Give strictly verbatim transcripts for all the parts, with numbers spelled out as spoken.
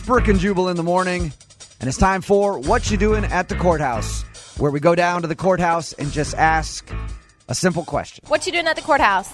Sprick and Jubal in the morning, and it's time for What You Doing at the Courthouse, where we go down to the courthouse and just ask a simple question. What you doing at the courthouse?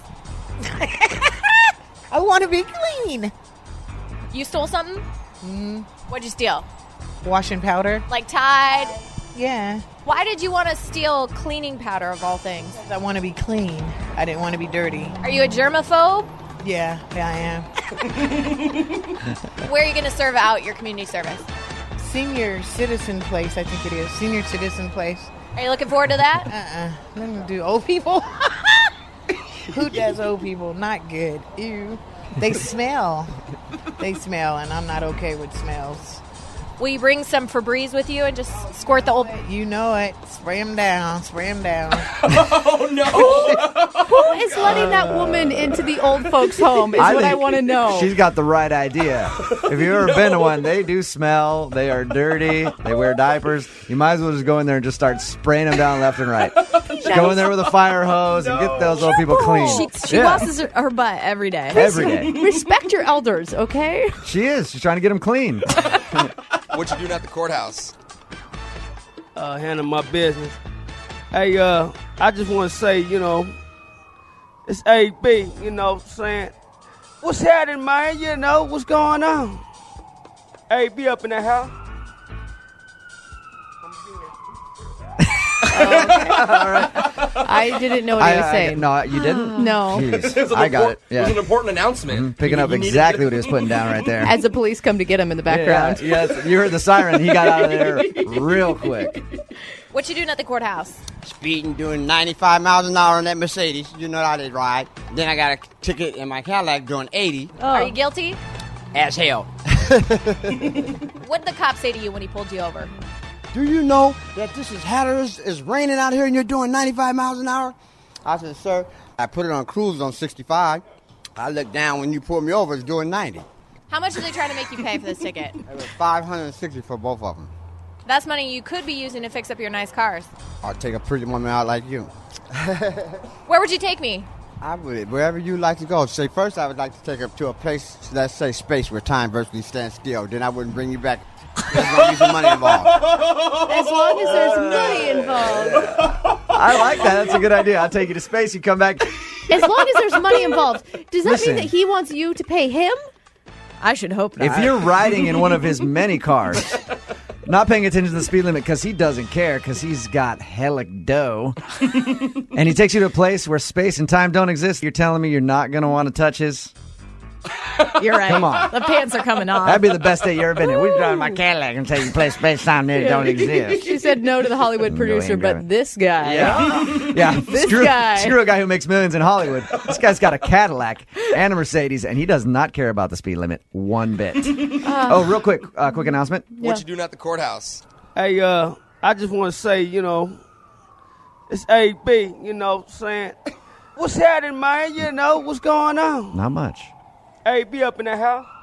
I want to be clean. You stole something? Mm, What'd you steal? washing powder. Like Tide? Yeah. Why did you want to steal cleaning powder of all things? I want to be clean. I didn't want to be dirty. Are you a germaphobe? Yeah, yeah, I am. Where are you going to serve out your community service? Senior citizen place, I think it is. Senior citizen place. Are you looking forward to that? Uh-uh. Let me do old people. Who does old people? Not good. Ew. They smell. They smell, and I'm not okay with smells. Will you bring some Febreze with you and just squirt the old... You know it. Spray them down. Spray them down. Oh, no. Who is letting that woman into the old folks' home is I what I think want to know. She's got the right idea. If you've ever been to one, they do smell. They are dirty. They wear diapers. You might as well just go in there and just start spraying them down left and right. Just go in there with a fire hose and get those old people clean. She, she Yeah. washes her, her butt every day. Every day. Respect your elders, okay? She is. She's trying to get them clean. What you doing at the courthouse? Uh, handle my business. Hey, uh, I just want to say, you know, it's A B, you know, saying, what's happening, man? You know, what's going on? A B up in the house. I didn't know what he was I, I, saying. no, you didn't? No. Jeez. It was an I got import- it. Yeah. It was an important announcement. Mhm. Picking You- up you needed exactly to- what he was putting down right there. As the police come to get him in the background. Yeah, yes, you heard the siren. He got out of there real quick. What you doing at the courthouse? Speeding, doing ninety-five miles an hour on that Mercedes. You know how they ride. Then I got a ticket in my Cadillac doing eighty. Oh. Are you guilty? As hell. What did the cop say to you when he pulled you over? Do you know that this is Hatteras, it's raining out here and you're doing ninety-five miles an hour? I said, sir, I put it on cruise on sixty-five. I looked down when you pulled me over, it's doing ninety. How much are they trying to make you pay for this ticket? It was five hundred sixty for both of them. That's money you could be using to fix up your nice cars. I'll take a pretty woman out like you. Where would you take me? I would, wherever you like to go. Say, first I would like to take her to a place, let's say space where time virtually stands still. Then I wouldn't bring you back. There's going to be some money involved. As long as there's money involved. I like that. That's a good idea. I'll take you to space. You come back. As long as there's money involved. Does that Listen. mean that he wants you to pay him? I should hope not. If you're riding in one of his many cars, not paying attention to the speed limit because he doesn't care because he's got hella dough, and he takes you to a place where space and time don't exist, you're telling me you're not going to want to touch his... You're right. Come on. The pants are coming off. That'd be the best day you ever been in. We're driving my Cadillac and take you to a place space time that don't exist. She said no to the Hollywood No, producer, ain't but driving. this guy. Yeah. Yeah. This screw, guy. Screw a guy who makes millions in Hollywood. This guy's got a Cadillac and a Mercedes, and he does not care about the speed limit one bit. Oh, real quick, uh, quick announcement. What you doing at the courthouse? Hey, uh, I just want to say, you know, it's A B, you know, saying, what's happening, man? You know, what's going on? Not much. A B up in the house.